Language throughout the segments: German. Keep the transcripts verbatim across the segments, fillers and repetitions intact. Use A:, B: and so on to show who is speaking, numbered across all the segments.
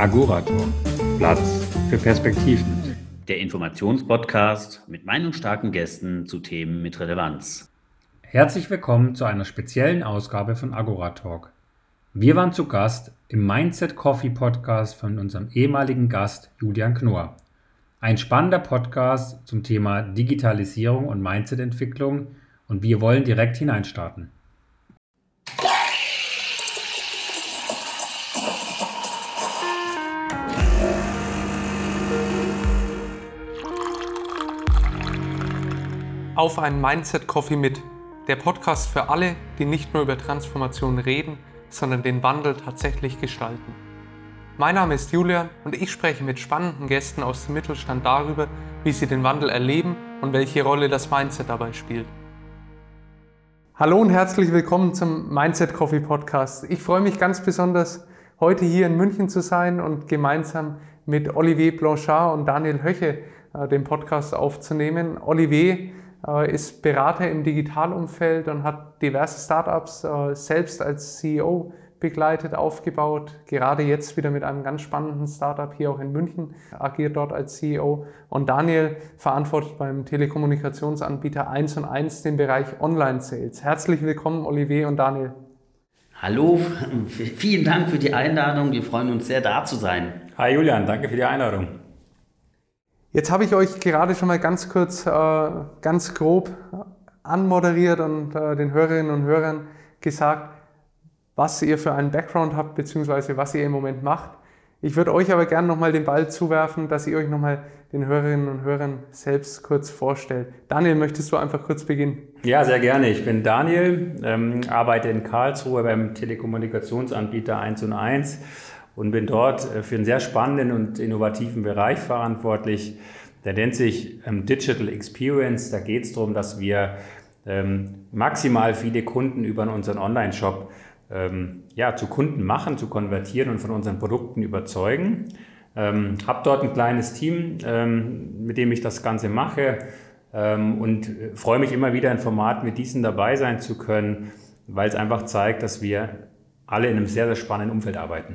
A: Agorator. Platz für Perspektiven.
B: Der Informationspodcast mit meinungsstarken Gästen zu Themen mit Relevanz.
A: Herzlich willkommen zu einer speziellen Ausgabe von Agoratalk. Wir waren zu Gast im Mindset Coffee Podcast von unserem ehemaligen Gast Julian Knorr. Ein spannender Podcast zum Thema Digitalisierung und Mindset-Entwicklung und wir wollen direkt hineinstarten.
C: Auf einen Mindset Coffee mit, der Podcast für alle, die nicht nur über Transformation reden, sondern den Wandel tatsächlich gestalten. Mein Name ist Julian und ich spreche mit spannenden Gästen aus dem Mittelstand darüber, wie sie den Wandel erleben und welche Rolle das Mindset dabei spielt. Hallo und herzlich willkommen zum Mindset Coffee Podcast. Ich freue mich ganz besonders, heute hier in München zu sein und gemeinsam mit Olivier Blanchard und Daniel Höche äh, den Podcast aufzunehmen. Olivier ist Berater im Digitalumfeld und hat diverse Startups äh, selbst als C E O begleitet, aufgebaut. Gerade jetzt wieder mit einem ganz spannenden Startup hier auch in München, agiert dort als C E O. Und Daniel verantwortet beim Telekommunikationsanbieter eins und eins den Bereich Online-Sales. Herzlich willkommen, Olivier und Daniel.
B: Hallo, vielen Dank für die Einladung. Wir freuen uns sehr, da zu sein.
A: Hi Julian, danke für die Einladung.
C: Jetzt habe ich euch gerade schon mal ganz kurz, äh, ganz grob anmoderiert und äh, den Hörerinnen und Hörern gesagt, was ihr für einen Background habt, beziehungsweise was ihr im Moment macht. Ich würde euch aber gerne nochmal den Ball zuwerfen, dass ihr euch nochmal den Hörerinnen und Hörern selbst kurz vorstellt. Daniel, möchtest du einfach kurz beginnen?
A: Ja, sehr gerne. Ich bin Daniel, ähm, arbeite in Karlsruhe beim Telekommunikationsanbieter eins und eins. Und bin dort für einen sehr spannenden und innovativen Bereich verantwortlich. Der nennt sich ähm, Digital Experience. Da geht es darum, dass wir ähm, maximal viele Kunden über unseren Online-Shop ähm, ja, zu Kunden machen, zu konvertieren und von unseren Produkten überzeugen. Ähm, habe dort ein kleines Team, ähm, mit dem ich das Ganze mache ähm, und freue mich immer wieder, in Formaten mit diesen dabei sein zu können, weil es einfach zeigt, dass wir alle in einem sehr, sehr spannenden Umfeld arbeiten.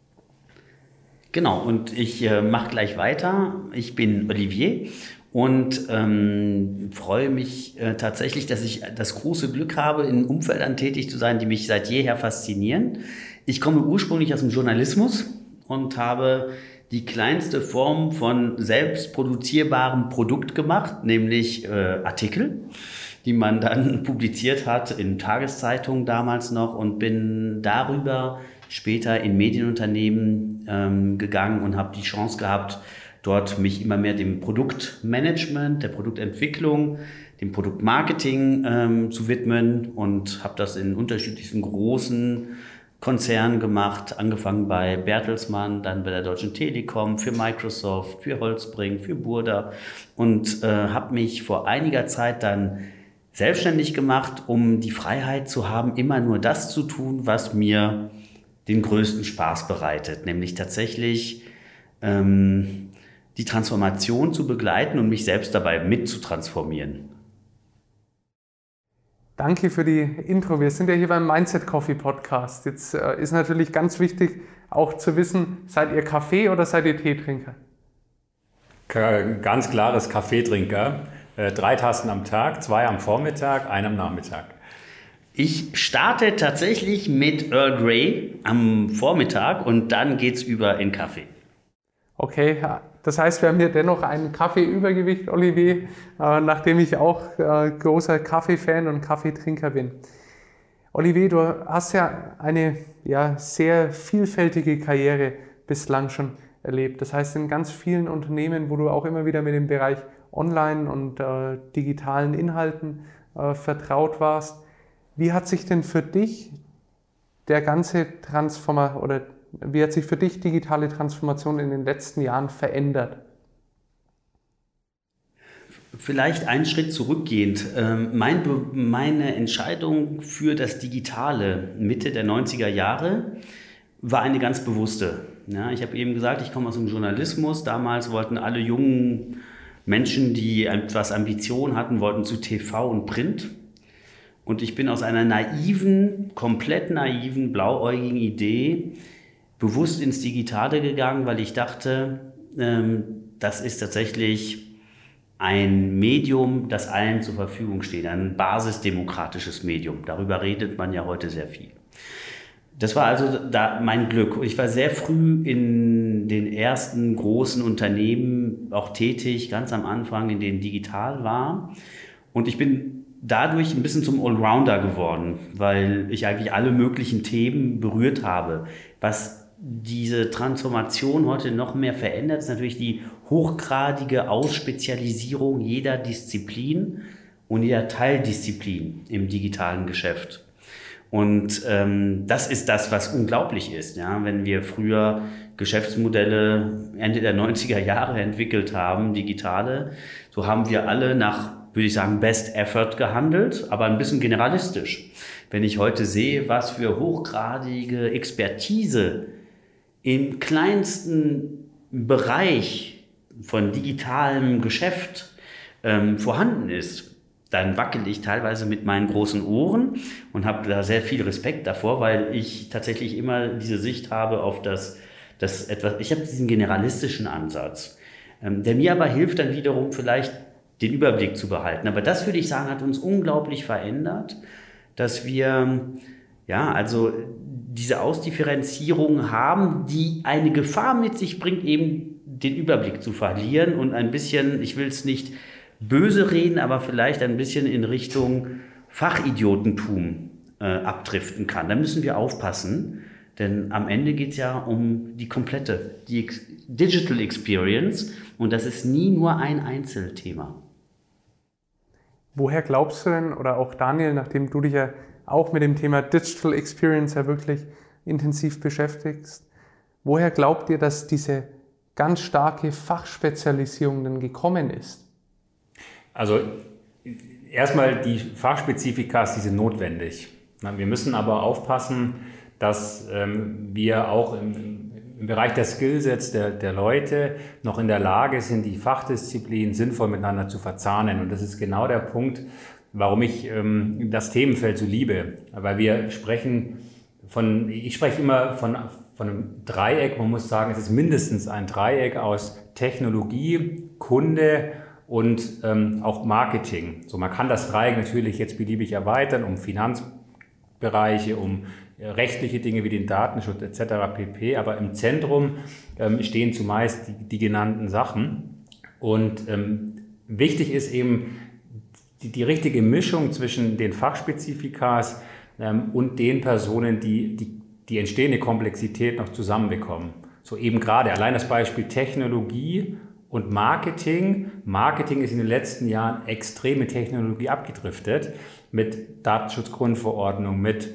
B: Genau, und ich äh, mache gleich weiter. Ich bin Olivier und ähm, freue mich äh, tatsächlich, dass ich das große Glück habe, in Umfeldern tätig zu sein, die mich seit jeher faszinieren. Ich komme ursprünglich aus dem Journalismus und habe die kleinste Form von selbst produzierbarem Produkt gemacht, nämlich äh, Artikel, die man dann publiziert hat in Tageszeitungen damals noch und bin darüber später in Medienunternehmen ähm, gegangen und habe die Chance gehabt, dort mich immer mehr dem Produktmanagement, der Produktentwicklung, dem Produktmarketing ähm, zu widmen und habe das in unterschiedlichsten großen Konzernen gemacht, angefangen bei Bertelsmann, dann bei der Deutschen Telekom, für Microsoft, für Holzbring, für Burda und äh, habe mich vor einiger Zeit dann selbstständig gemacht, um die Freiheit zu haben, immer nur das zu tun, was mir den größten Spaß bereitet, nämlich tatsächlich ähm, die Transformation zu begleiten und mich selbst dabei mit zu transformieren.
C: Danke für die Intro. Wir sind ja hier beim Mindset Coffee Podcast. Jetzt äh, ist natürlich ganz wichtig auch zu wissen, seid ihr Kaffee- oder seid ihr Teetrinker?
A: Ganz klares Kaffeetrinker. Äh, drei Tassen am Tag, zwei am Vormittag, eine am Nachmittag.
B: Ich starte tatsächlich mit Earl Grey am Vormittag und dann geht's über in Kaffee.
C: Okay, das heißt, wir haben hier dennoch ein Kaffeeübergewicht, Olivier, äh, nachdem ich auch äh, großer Kaffeefan und Kaffeetrinker bin. Olivier, du hast ja eine ja, sehr vielfältige Karriere bislang schon erlebt. Das heißt, in ganz vielen Unternehmen, wo du auch immer wieder mit dem Bereich Online und äh, digitalen Inhalten äh, vertraut warst. Wie hat sich denn für dich der ganze Transformer oder wie hat sich für dich digitale Transformation in den letzten Jahren verändert?
B: Vielleicht einen Schritt zurückgehend. Mein, meine Entscheidung für das Digitale Mitte der neunziger Jahre war eine ganz bewusste. Ja, ich habe eben gesagt, ich komme aus dem Journalismus. Damals wollten alle jungen Menschen, die etwas Ambition hatten, wollten zu T V und Print. Und ich bin aus einer naiven, komplett naiven, blauäugigen Idee bewusst ins Digitale gegangen, weil ich dachte, ähm, das ist tatsächlich ein Medium, das allen zur Verfügung steht, ein basisdemokratisches Medium. Darüber redet man ja heute sehr viel. Das war also da mein Glück. Ich war sehr früh in den ersten großen Unternehmen auch tätig, ganz am Anfang, in denen digital war. Und ich bin dadurch ein bisschen zum Allrounder geworden, weil ich eigentlich alle möglichen Themen berührt habe. Was diese Transformation heute noch mehr verändert, ist natürlich die hochgradige Ausspezialisierung jeder Disziplin und jeder Teildisziplin im digitalen Geschäft. Und ähm, das ist das, was unglaublich ist. Ja? Wenn wir früher Geschäftsmodelle Ende der neunziger Jahre entwickelt haben, digitale, so haben wir alle nach, würde ich sagen, Best Effort gehandelt, aber ein bisschen generalistisch. Wenn ich heute sehe, was für hochgradige Expertise im kleinsten Bereich von digitalem Geschäft ähm, vorhanden ist, dann wackel ich teilweise mit meinen großen Ohren und habe da sehr viel Respekt davor, weil ich tatsächlich immer diese Sicht habe auf das, das etwas, ich habe diesen generalistischen Ansatz, ähm, der mir aber hilft dann wiederum vielleicht den Überblick zu behalten. Aber das, würde ich sagen, hat uns unglaublich verändert, dass wir ja, also diese Ausdifferenzierung haben, die eine Gefahr mit sich bringt, eben den Überblick zu verlieren und ein bisschen, ich will es nicht böse reden, aber vielleicht ein bisschen in Richtung Fachidiotentum äh, abdriften kann. Da müssen wir aufpassen, denn am Ende geht es ja um die komplette, die Ex- Digital Experience und das ist nie nur ein Einzelthema.
C: Woher glaubst du denn, oder auch Daniel, nachdem du dich ja auch mit dem Thema Digital Experience ja wirklich intensiv beschäftigst, woher glaubt ihr, dass diese ganz starke Fachspezialisierung denn gekommen ist?
A: Also erstmal die Fachspezifikas, die sind notwendig. Wir müssen aber aufpassen, dass ähm, wir auch im, im Bereich der Skillsets der, der Leute noch in der Lage sind, die Fachdisziplinen sinnvoll miteinander zu verzahnen. Und das ist genau der Punkt, warum ich ähm, das Themenfeld so liebe. Weil wir sprechen von, ich spreche immer von, von einem Dreieck. Man muss sagen, es ist mindestens ein Dreieck aus Technologie, Kunde und ähm, auch Marketing. So, man kann das Dreieck natürlich jetzt beliebig erweitern um Finanzbereiche, um äh, rechtliche Dinge wie den Datenschutz et cetera pp. Aber im Zentrum ähm, stehen zumeist die, die genannten Sachen. Und ähm, wichtig ist eben die, die richtige Mischung zwischen den Fachspezifikas ähm, und den Personen, die, die die entstehende Komplexität noch zusammenbekommen. So eben gerade allein das Beispiel Technologie und Marketing. Marketing ist in den letzten Jahren extrem mit Technologie abgedriftet, mit Datenschutzgrundverordnung, mit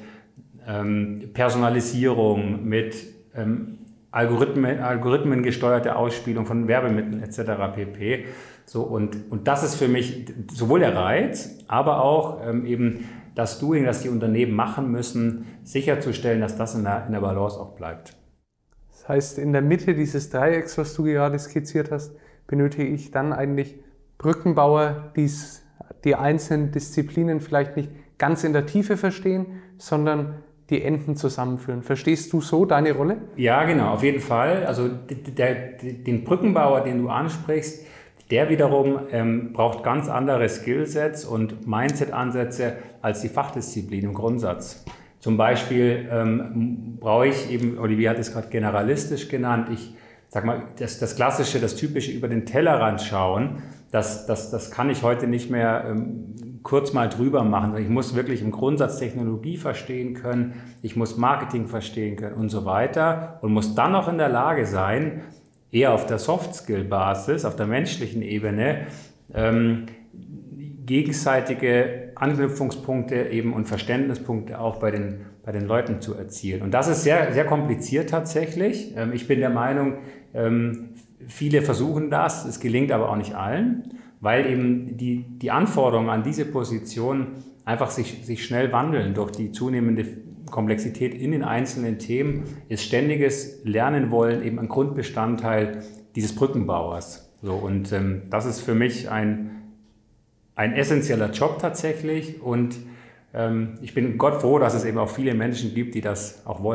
A: ähm, Personalisierung, mit ähm, Algorithmen, algorithmengesteuerte Ausspielung von Werbemitteln et cetera pp. So, und, und das ist für mich sowohl der Reiz, aber auch ähm, eben das Doing, das die Unternehmen machen müssen, sicherzustellen, dass das in der, in der Balance auch bleibt.
C: Das heißt, in der Mitte dieses Dreiecks, was du gerade skizziert hast, benötige ich dann eigentlich Brückenbauer, die die einzelnen Disziplinen vielleicht nicht ganz in der Tiefe verstehen, sondern die Enden zusammenführen. Verstehst du so deine Rolle?
A: Ja, genau, auf jeden Fall. Also der, der, den Brückenbauer, den du ansprichst, der wiederum ähm, braucht ganz andere Skillsets und Mindset-Ansätze als die Fachdisziplin im Grundsatz. Zum Beispiel ähm, brauche ich eben, Olivier hat es gerade generalistisch genannt, ich sag mal, das, das Klassische, das Typische über den Tellerrand schauen, das, das, das kann ich heute nicht mehr ähm, kurz mal drüber machen. Ich muss wirklich im Grundsatz Technologie verstehen können, ich muss Marketing verstehen können und so weiter und muss dann noch in der Lage sein, eher auf der Soft-Skill-Basis, auf der menschlichen Ebene, ähm, gegenseitige Anknüpfungspunkte eben und Verständnispunkte auch bei den, bei den Leuten zu erzielen. Und das ist sehr, sehr kompliziert tatsächlich. Ähm, ich bin der Meinung, ähm, viele versuchen das, es gelingt aber auch nicht allen, weil eben die, die Anforderungen an diese Position einfach sich, sich schnell wandeln durch die zunehmende Komplexität in den einzelnen Themen, ist ständiges Lernen wollen eben ein Grundbestandteil dieses Brückenbauers. So, und ähm, das ist für mich ein, ein essentieller Job tatsächlich und ähm, ich bin Gott froh, dass es eben auch viele Menschen gibt, die das auch wollen.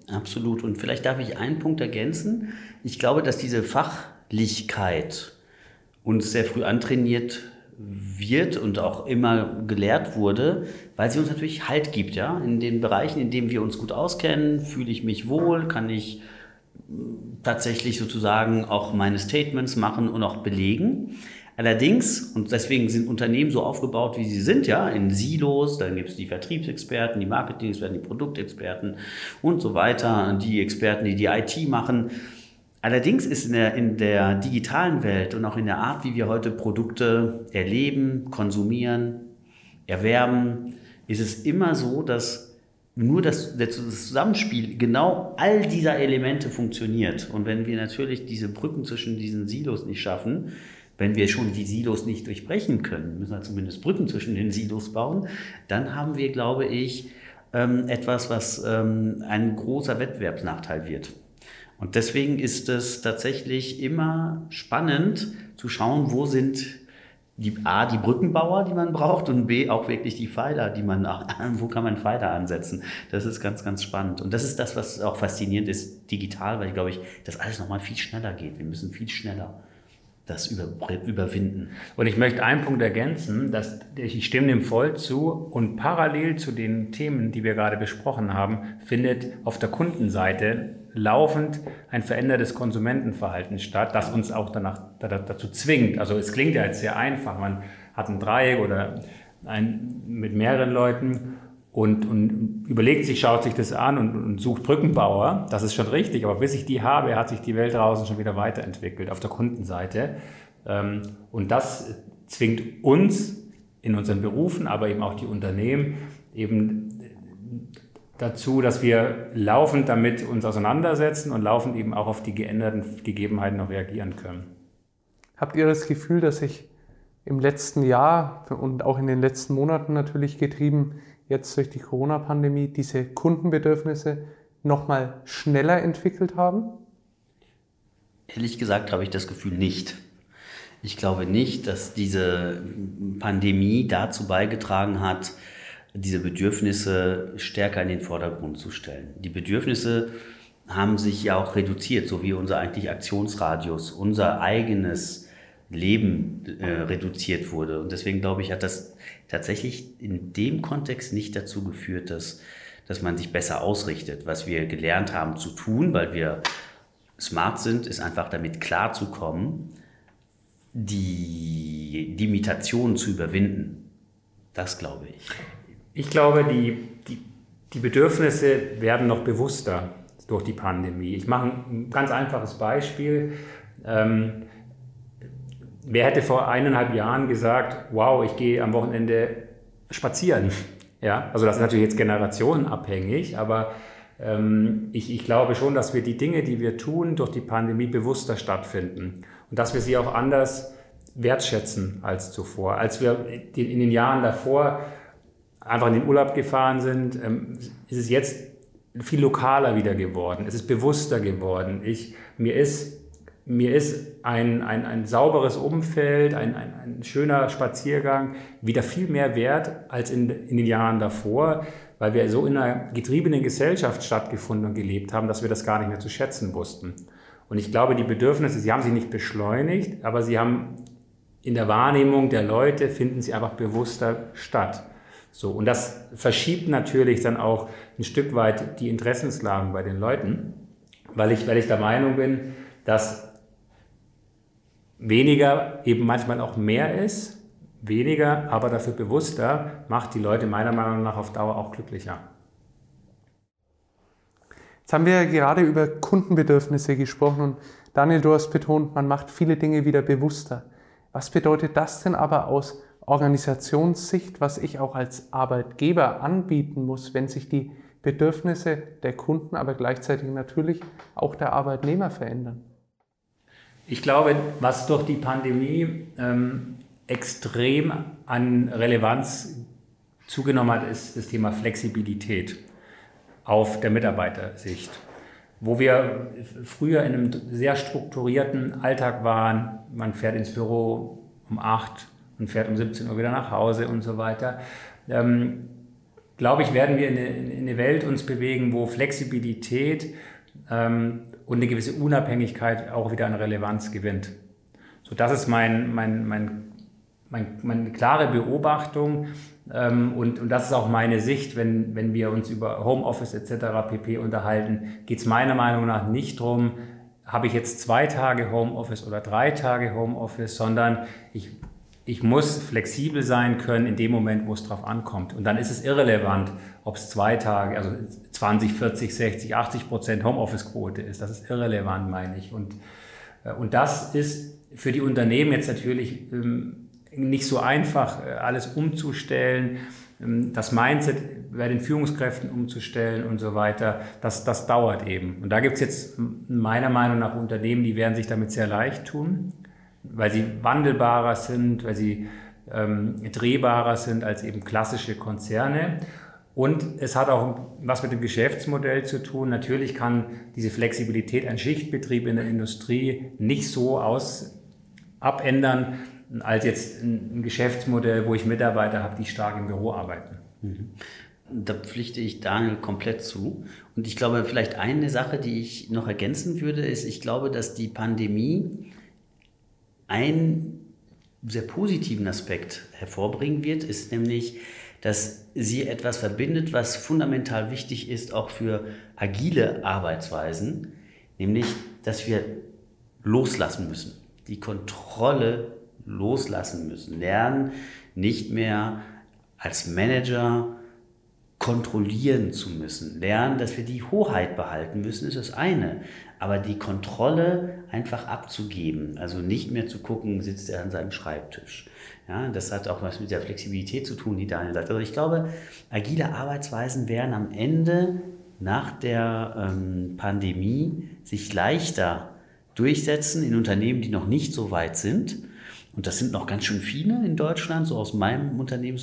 B: Absolut. Und vielleicht darf ich einen Punkt ergänzen. Ich glaube, dass diese Fachlichkeit uns sehr früh antrainiert wird und auch immer gelehrt wurde, weil sie uns natürlich Halt gibt. Ja? In den Bereichen, in denen wir uns gut auskennen, fühle ich mich wohl, kann ich tatsächlich sozusagen auch meine Statements machen und auch belegen. Allerdings, und deswegen sind Unternehmen so aufgebaut, wie sie sind, ja, in Silos, dann gibt es die Vertriebsexperten, die Marketing-Experten, die Produktexperten und so weiter, die Experten, die die I T machen. Allerdings ist in der, in der digitalen Welt und auch in der Art, wie wir heute Produkte erleben, konsumieren, erwerben, ist es immer so, dass nur das, das Zusammenspiel genau all dieser Elemente funktioniert. Und wenn wir natürlich diese Brücken zwischen diesen Silos nicht schaffen, wenn wir schon die Silos nicht durchbrechen können, müssen wir zumindest Brücken zwischen den Silos bauen, dann haben wir, glaube ich, ähm, etwas, was ähm, ein großer Wettbewerbsnachteil wird. Und deswegen ist es tatsächlich immer spannend zu schauen, wo sind die A, die Brückenbauer, die man braucht, und B, auch wirklich die Pfeiler, die man, wo kann man Pfeiler ansetzen. Das ist ganz, ganz spannend. Und das ist das, was auch faszinierend ist, digital, weil, glaube ich, das alles nochmal viel schneller geht. Wir müssen viel schneller das über, überwinden.
A: Und ich möchte einen Punkt ergänzen, dass ich stimme dem voll zu, und parallel zu den Themen, die wir gerade besprochen haben, findet auf der Kundenseite laufend ein verändertes Konsumentenverhalten statt, das uns auch danach, dazu zwingt. Also es klingt ja jetzt sehr einfach, man hat ein Dreieck oder ein, mit mehreren Leuten und, und überlegt sich, schaut sich das an und, und sucht Brückenbauer. Das ist schon richtig, aber bis ich die habe, hat sich die Welt draußen schon wieder weiterentwickelt auf der Kundenseite. Und das zwingt uns in unseren Berufen, aber eben auch die Unternehmen eben dazu, dass wir laufend damit uns auseinandersetzen und laufend eben auch auf die geänderten Gegebenheiten noch reagieren können.
C: Habt ihr das Gefühl, dass sich im letzten Jahr und auch in den letzten Monaten natürlich getrieben, jetzt durch die Corona-Pandemie, diese Kundenbedürfnisse nochmal schneller entwickelt haben?
B: Ehrlich gesagt habe ich das Gefühl nicht. Ich glaube nicht, dass diese Pandemie dazu beigetragen hat, diese Bedürfnisse stärker in den Vordergrund zu stellen. Die Bedürfnisse haben sich ja auch reduziert, so wie unser eigentlich Aktionsradius, unser eigenes Leben äh, reduziert wurde. Und deswegen glaube ich, hat das tatsächlich in dem Kontext nicht dazu geführt, dass, dass man sich besser ausrichtet. Was wir gelernt haben zu tun, weil wir smart sind, ist einfach damit klarzukommen, die Limitationen zu überwinden. Das glaube ich.
A: Ich glaube, die, die, die Bedürfnisse werden noch bewusster durch die Pandemie. Ich mache ein ganz einfaches Beispiel. Ähm, wer hätte vor eineinhalb Jahren gesagt, wow, ich gehe am Wochenende spazieren? Ja, also das ist natürlich jetzt generationenabhängig, aber ähm, ich, ich glaube schon, dass wir die Dinge, die wir tun, durch die Pandemie bewusster stattfinden und dass wir sie auch anders wertschätzen als zuvor. Als wir in den Jahren davor einfach in den Urlaub gefahren sind, ist es jetzt viel lokaler wieder geworden. Es ist bewusster geworden. Ich, mir ist, mir ist ein, ein, ein sauberes Umfeld, ein, ein, ein schöner Spaziergang wieder viel mehr wert als in, in den Jahren davor, weil wir so in einer getriebenen Gesellschaft stattgefunden und gelebt haben, dass wir das gar nicht mehr zu schätzen wussten. Und ich glaube, die Bedürfnisse, sie haben sich nicht beschleunigt, aber sie haben in der Wahrnehmung der Leute, finden sie einfach bewusster statt. So, und das verschiebt natürlich dann auch ein Stück weit die Interessenslagen bei den Leuten, weil ich, weil ich der Meinung bin, dass weniger eben manchmal auch mehr ist, weniger, aber dafür bewusster, macht die Leute meiner Meinung nach auf Dauer auch glücklicher.
C: Jetzt haben wir ja gerade über Kundenbedürfnisse gesprochen und Daniel, du hast betont, man macht viele Dinge wieder bewusster. Was bedeutet das denn aber aus Organisationssicht, was ich auch als Arbeitgeber anbieten muss, wenn sich die Bedürfnisse der Kunden, aber gleichzeitig natürlich auch der Arbeitnehmer verändern?
A: Ich glaube, was durch die Pandemie ähm, extrem an Relevanz zugenommen hat, ist das Thema Flexibilität auf der Mitarbeitersicht. Wo wir früher in einem sehr strukturierten Alltag waren, man fährt ins Büro um acht und fährt um siebzehn Uhr wieder nach Hause und so weiter, ähm, glaube ich, werden wir in eine, in eine Welt uns bewegen, wo Flexibilität ähm, und eine gewisse Unabhängigkeit auch wieder an Relevanz gewinnt. So, das ist mein, mein, mein, mein, meine klare Beobachtung ähm, und, und das ist auch meine Sicht, wenn, wenn wir uns über Homeoffice et cetera pp. Unterhalten, geht es meiner Meinung nach nicht darum, habe ich jetzt zwei Tage Homeoffice oder drei Tage Homeoffice, sondern ich, ich muss flexibel sein können in dem Moment, wo es drauf ankommt. Und dann ist es irrelevant, ob es zwei Tage, also zwanzig, vierzig, sechzig, achtzig Prozent Homeoffice-Quote ist. Das ist irrelevant, meine ich. Und, und das ist für die Unternehmen jetzt natürlich ähm, nicht so einfach, alles umzustellen, ähm, das Mindset bei den Führungskräften umzustellen und so weiter. Das, das dauert eben. Und da gibt es jetzt meiner Meinung nach Unternehmen, die werden sich damit sehr leicht tun, weil sie wandelbarer sind, weil sie ähm, drehbarer sind als eben klassische Konzerne. Und es hat auch was mit dem Geschäftsmodell zu tun. Natürlich kann diese Flexibilität ein Schichtbetrieb in der Industrie nicht so aus abändern, als jetzt ein Geschäftsmodell, wo ich Mitarbeiter habe, die stark im Büro arbeiten.
B: Mhm. Da pflichte ich Daniel komplett zu. Und ich glaube, vielleicht eine Sache, die ich noch ergänzen würde, ist, ich glaube, dass die Pandemie einen sehr positiven Aspekt hervorbringen wird, ist nämlich, dass sie etwas verbindet, was fundamental wichtig ist, auch für agile Arbeitsweisen, nämlich, dass wir loslassen müssen. Die Kontrolle loslassen müssen, lernen, nicht mehr als Manager kontrollieren zu müssen, lernen, dass wir die Hoheit behalten müssen, ist das eine, aber die Kontrolle einfach abzugeben, also nicht mehr zu gucken, sitzt er an seinem Schreibtisch. Ja, das hat auch was mit der Flexibilität zu tun, die Daniel sagt. Also ich glaube, agile Arbeitsweisen werden am Ende nach der ähm, Pandemie sich leichter durchsetzen in Unternehmen, die noch nicht so weit sind. Und das sind noch ganz schön viele in Deutschland, so aus meinem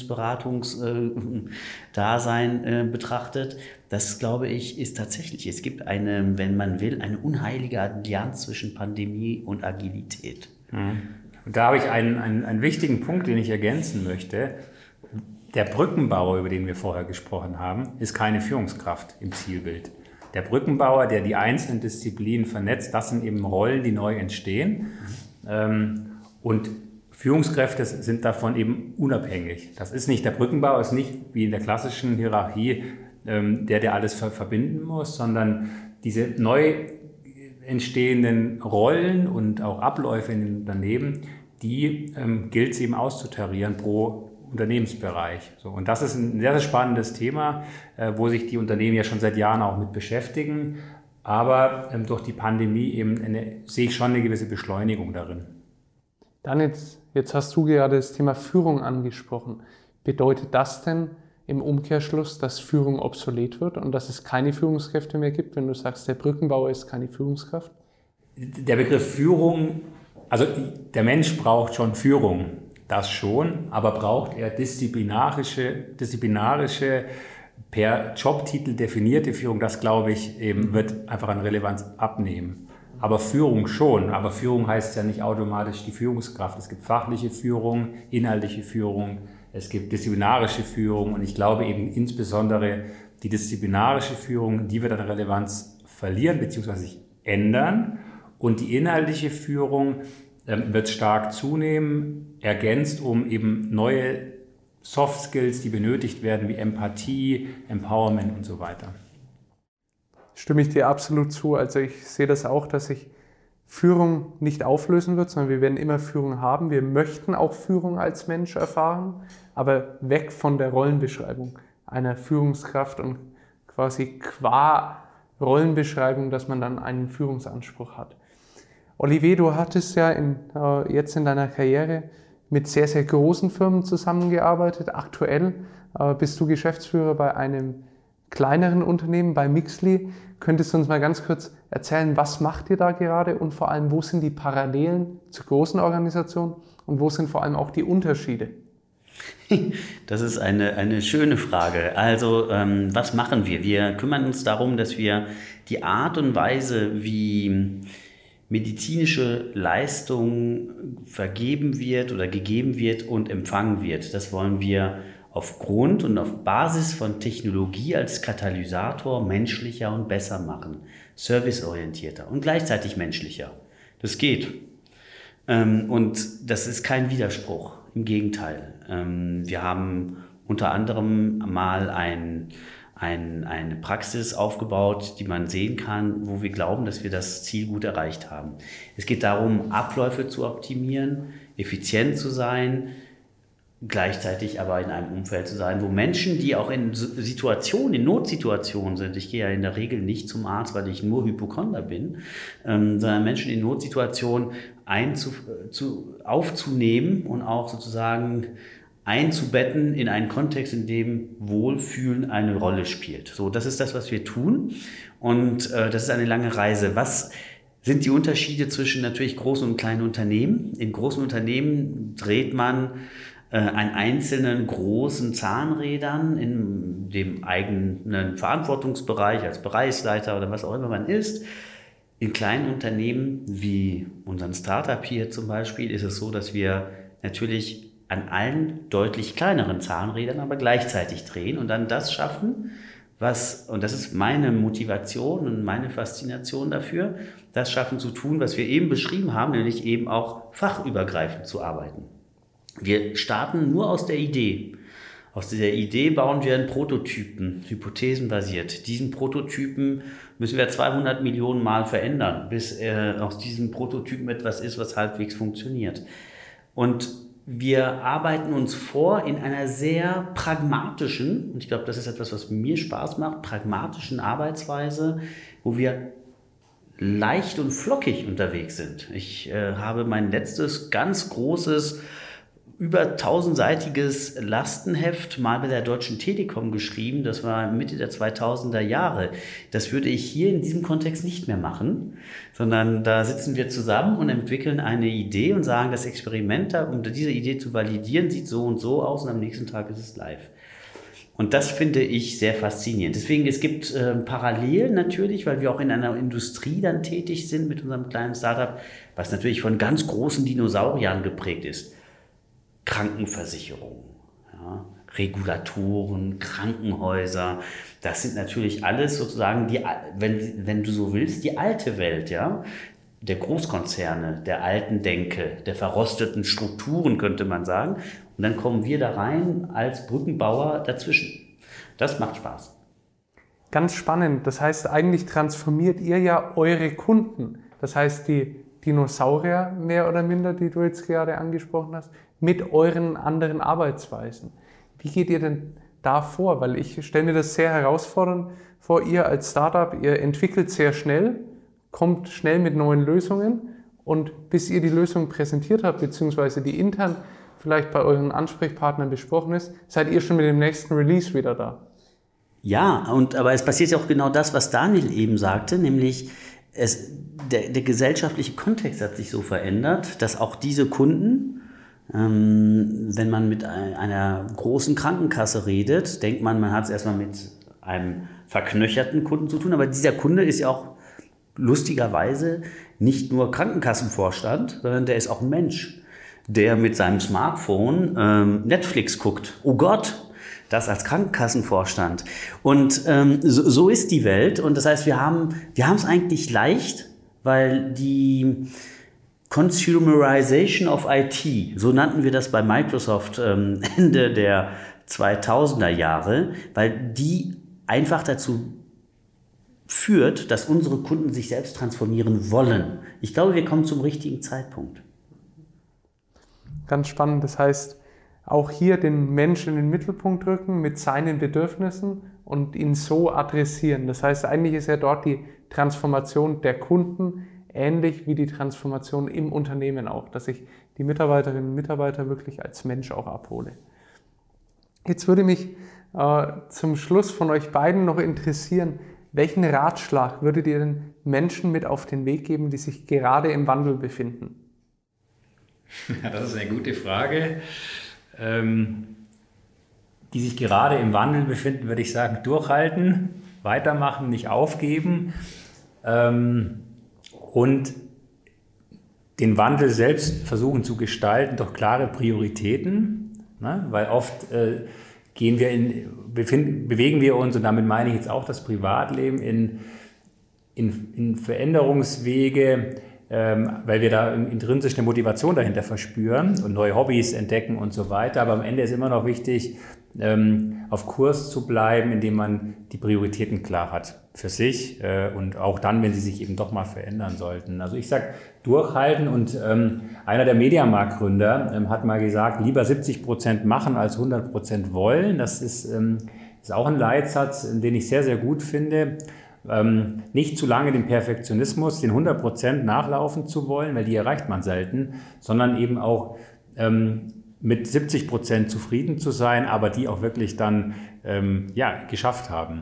B: Unternehmensberatungsdasein äh, äh, betrachtet. Das, glaube ich, ist tatsächlich, es gibt eine, wenn man will, eine unheilige Allianz zwischen Pandemie und Agilität.
A: Mhm. Und da habe ich einen, einen, einen wichtigen Punkt, den ich ergänzen möchte. Der Brückenbauer, über den wir vorher gesprochen haben, ist keine Führungskraft im Zielbild. Der Brückenbauer, der die einzelnen Disziplinen vernetzt, das sind eben Rollen, die neu entstehen. Mhm. Ähm, und Führungskräfte sind davon eben unabhängig. Das ist nicht, der Brückenbauer ist nicht wie in der klassischen Hierarchie ähm, der, der alles ver- verbinden muss, sondern diese neu entstehenden Rollen und auch Abläufe in den Unternehmen, die ähm, gilt es eben auszutarieren pro Unternehmensbereich. So, und das ist ein sehr, sehr spannendes Thema, äh, wo sich die Unternehmen ja schon seit Jahren auch mit beschäftigen. Aber ähm, durch die Pandemie eben eine, sehe ich schon eine gewisse Beschleunigung darin.
C: Dann jetzt, jetzt hast du gerade das Thema Führung angesprochen. Bedeutet das denn im Umkehrschluss, dass Führung obsolet wird und dass es keine Führungskräfte mehr gibt, wenn du sagst, der Brückenbauer ist keine Führungskraft?
A: Der Begriff Führung, also der Mensch braucht schon Führung, das schon, aber braucht er disziplinarische, disziplinarische per Jobtitel definierte Führung, das glaube ich eben wird einfach an Relevanz abnehmen. Aber Führung schon, aber Führung heißt ja nicht automatisch die Führungskraft. Es gibt fachliche Führung, inhaltliche Führung, es gibt disziplinarische Führung und ich glaube eben insbesondere die disziplinarische Führung, die wird an Relevanz verlieren bzw. sich ändern und die inhaltliche Führung ähm, wird stark zunehmen, ergänzt um eben neue Soft Skills, die benötigt werden, wie Empathie, Empowerment und so weiter.
C: Stimme ich dir absolut zu. Also ich sehe das auch, dass sich Führung nicht auflösen wird, sondern wir werden immer Führung haben. Wir möchten auch Führung als Mensch erfahren, aber weg von der Rollenbeschreibung einer Führungskraft und quasi qua Rollenbeschreibung, dass man dann einen Führungsanspruch hat. Olivier, du hattest ja in, äh, jetzt in deiner Karriere mit sehr, sehr großen Firmen zusammengearbeitet. Aktuell äh, bist du Geschäftsführer bei einem kleineren Unternehmen, bei Mixly. Könntest du uns mal ganz kurz erzählen, was macht ihr da gerade und vor allem, wo sind die Parallelen zu großen Organisationen und wo sind vor allem auch die Unterschiede?
B: Das ist eine, eine schöne Frage. Also, ähm, was machen wir? Wir kümmern uns darum, dass wir die Art und Weise, wie medizinische Leistung vergeben wird oder gegeben wird und empfangen wird, das wollen wir aufgrund und auf Basis von Technologie als Katalysator menschlicher und besser machen, serviceorientierter und gleichzeitig menschlicher. Das geht. Und das ist kein Widerspruch, im Gegenteil. Wir haben unter anderem mal ein, ein, eine Praxis aufgebaut, die man sehen kann, wo wir glauben, dass wir das Ziel gut erreicht haben. Es geht darum, Abläufe zu optimieren, effizient zu sein, gleichzeitig aber in einem Umfeld zu sein, wo Menschen, die auch in Situationen, in Notsituationen sind, ich gehe ja in der Regel nicht zum Arzt, weil ich nur Hypochonder bin, ähm, sondern Menschen in Notsituationen einzu, zu, aufzunehmen und auch sozusagen einzubetten in einen Kontext, in dem Wohlfühlen eine Rolle spielt. So, das ist das, was wir tun, und äh, das ist eine lange Reise. Was sind die Unterschiede zwischen natürlich großen und kleinen Unternehmen? In großen Unternehmen dreht man an einzelnen großen Zahnrädern in dem eigenen Verantwortungsbereich als Bereichsleiter oder was auch immer man ist. In kleinen Unternehmen wie unserem Startup hier zum Beispiel ist es so, dass wir natürlich an allen deutlich kleineren Zahnrädern aber gleichzeitig drehen und dann das schaffen, was, und das ist meine Motivation und meine Faszination dafür, das schaffen zu tun, was wir eben beschrieben haben, nämlich eben auch fachübergreifend zu arbeiten. Wir starten nur aus der Idee. Aus dieser Idee bauen wir einen Prototypen, hypothesenbasiert. Diesen Prototypen müssen wir zweihundert Millionen Mal verändern, bis äh, aus diesem Prototypen etwas ist, was halbwegs funktioniert. Und wir arbeiten uns vor in einer sehr pragmatischen, und ich glaube, das ist etwas, was mir Spaß macht, pragmatischen Arbeitsweise, wo wir leicht und flockig unterwegs sind. Ich äh, habe mein letztes ganz großes über tausendseitiges Lastenheft mal bei der Deutschen Telekom geschrieben. Das war Mitte der zweitausender Jahre. Das würde ich hier in diesem Kontext nicht mehr machen, sondern da sitzen wir zusammen und entwickeln eine Idee und sagen, das Experiment, um diese Idee zu validieren, sieht so und so aus und am nächsten Tag ist es live. Und das finde ich sehr faszinierend. Deswegen, es gibt äh, Parallelen natürlich, weil wir auch in einer Industrie dann tätig sind mit unserem kleinen Startup, was natürlich von ganz großen Dinosauriern geprägt ist. Krankenversicherung, ja, Regulatoren, Krankenhäuser, das sind natürlich alles sozusagen, die, wenn, wenn du so willst, die alte Welt, ja, der Großkonzerne, der alten Denke, der verrosteten Strukturen, könnte man sagen. Und dann kommen wir da rein als Brückenbauer dazwischen. Das macht Spaß.
C: Ganz spannend. Das heißt, eigentlich transformiert ihr ja eure Kunden. Das heißt, die Dinosaurier mehr oder minder, die du jetzt gerade angesprochen hast, mit euren anderen Arbeitsweisen. Wie geht ihr denn da vor? Weil ich stelle mir das sehr herausfordernd vor, ihr als Startup, ihr entwickelt sehr schnell, kommt schnell mit neuen Lösungen, und bis ihr die Lösung präsentiert habt, beziehungsweise die intern vielleicht bei euren Ansprechpartnern besprochen ist, seid ihr schon mit dem nächsten Release wieder da.
B: Ja, und aber es passiert ja auch genau das, was Daniel eben sagte, nämlich es, der, der gesellschaftliche Kontext hat sich so verändert, dass auch diese Kunden, ähm, wenn man mit einer großen Krankenkasse redet, denkt man, man hat es erstmal mit einem verknöcherten Kunden zu tun, aber dieser Kunde ist ja auch lustigerweise nicht nur Krankenkassenvorstand, sondern der ist auch ein Mensch, der mit seinem Smartphone ähm, Netflix guckt. Oh Gott! Das als Krankenkassenvorstand. Und ähm, so, so ist die Welt. Und das heißt, wir haben wir haben es eigentlich leicht, weil die Consumerization of I T, so nannten wir das bei Microsoft ähm, Ende der zweitausender Jahre, weil die einfach dazu führt, dass unsere Kunden sich selbst transformieren wollen. Ich glaube, wir kommen zum richtigen Zeitpunkt.
C: Ganz spannend. Das heißt, auch hier den Menschen in den Mittelpunkt rücken mit seinen Bedürfnissen und ihn so adressieren. Das heißt, eigentlich ist ja dort die Transformation der Kunden ähnlich wie die Transformation im Unternehmen auch, dass ich die Mitarbeiterinnen und Mitarbeiter wirklich als Mensch auch abhole. Jetzt würde mich äh, zum Schluss von euch beiden noch interessieren, welchen Ratschlag würdet ihr den Menschen mit auf den Weg geben, die sich gerade im Wandel befinden?
A: Ja, das ist eine gute Frage. Ähm, die sich gerade im Wandel befinden, würde ich sagen, durchhalten, weitermachen, nicht aufgeben ähm, und den Wandel selbst versuchen zu gestalten durch klare Prioritäten, ne? Weil oft äh, gehen wir in, befinden, bewegen wir uns, und damit meine ich jetzt auch das Privatleben, in, in, in Veränderungswege, ähm, weil wir da intrinsisch eine Motivation dahinter verspüren und neue Hobbys entdecken und so weiter. Aber am Ende ist immer noch wichtig, ähm, auf Kurs zu bleiben, indem man die Prioritäten klar hat für sich äh, und auch dann, wenn sie sich eben doch mal verändern sollten. Also ich sage, durchhalten, und ähm, einer der Mediamarkt-Gründer ähm, hat mal gesagt, lieber siebzig Prozent machen als hundert Prozent wollen. Das ist, ähm, ist auch ein Leitsatz, den ich sehr, sehr gut finde. Ähm, nicht zu lange den Perfektionismus, den hundert Prozent nachlaufen zu wollen, weil die erreicht man selten, sondern eben auch ähm, mit siebzig Prozent zufrieden zu sein, aber die auch wirklich dann ähm, ja, geschafft haben.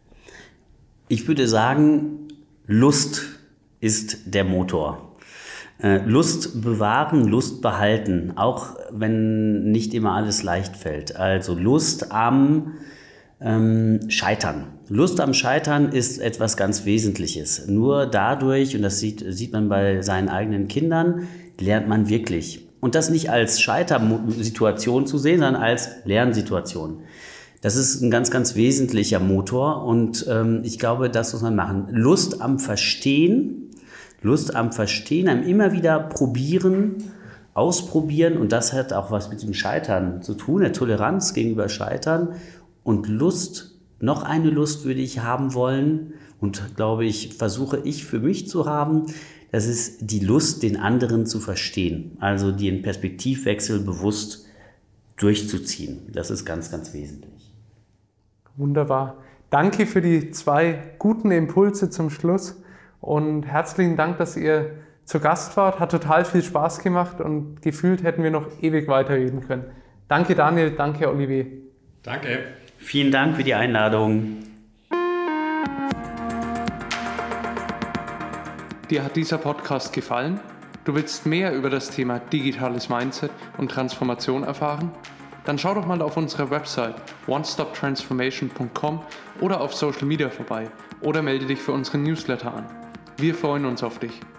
B: Ich würde sagen, Lust ist der Motor. Äh, Lust bewahren, Lust behalten, auch wenn nicht immer alles leicht fällt. Also Lust am ähm, Scheitern. Lust am Scheitern ist etwas ganz Wesentliches. Nur dadurch, und das sieht, sieht man bei seinen eigenen Kindern, lernt man wirklich. Und das nicht als Scheitersituation zu sehen, sondern als Lernsituation. Das ist ein ganz, ganz wesentlicher Motor, und ähm, ich glaube, das muss man machen. Lust am Verstehen, Lust am Verstehen, am immer wieder probieren, ausprobieren, und das hat auch was mit dem Scheitern zu tun, der Toleranz gegenüber Scheitern, und Lust, noch eine Lust würde ich haben wollen, und glaube ich, versuche ich für mich zu haben, das ist die Lust, den anderen zu verstehen, also den Perspektivwechsel bewusst durchzuziehen. Das ist ganz, ganz wesentlich.
C: Wunderbar. Danke für die zwei guten Impulse zum Schluss und herzlichen Dank, dass ihr zu Gast wart. Hat total viel Spaß gemacht und gefühlt hätten wir noch ewig weiterreden können. Danke Daniel, danke Olivier.
A: Danke.
B: Vielen Dank für die Einladung.
C: Dir hat dieser Podcast gefallen? Du willst mehr über das Thema digitales Mindset und Transformation erfahren? Dann schau doch mal auf unserer Website one stop transformation punkt com oder auf Social Media vorbei oder melde dich für unseren Newsletter an. Wir freuen uns auf dich.